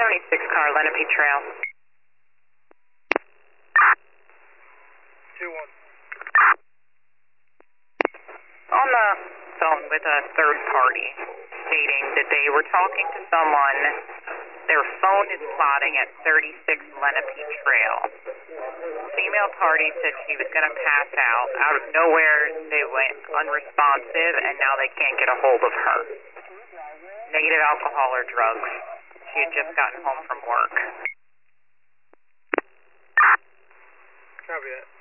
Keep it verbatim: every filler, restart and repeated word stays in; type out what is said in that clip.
seventy-six car, Lenape Trail. two one. On the phone with a third party, stating that they were talking to someone. Their phone is plotting at thirty-six Lenape Trail. Female party said she was going to pass out. Out of nowhere, they went unresponsive, and now they can't get a hold of her. Negative alcohol or drugs. She had just gotten home from work. Copy that.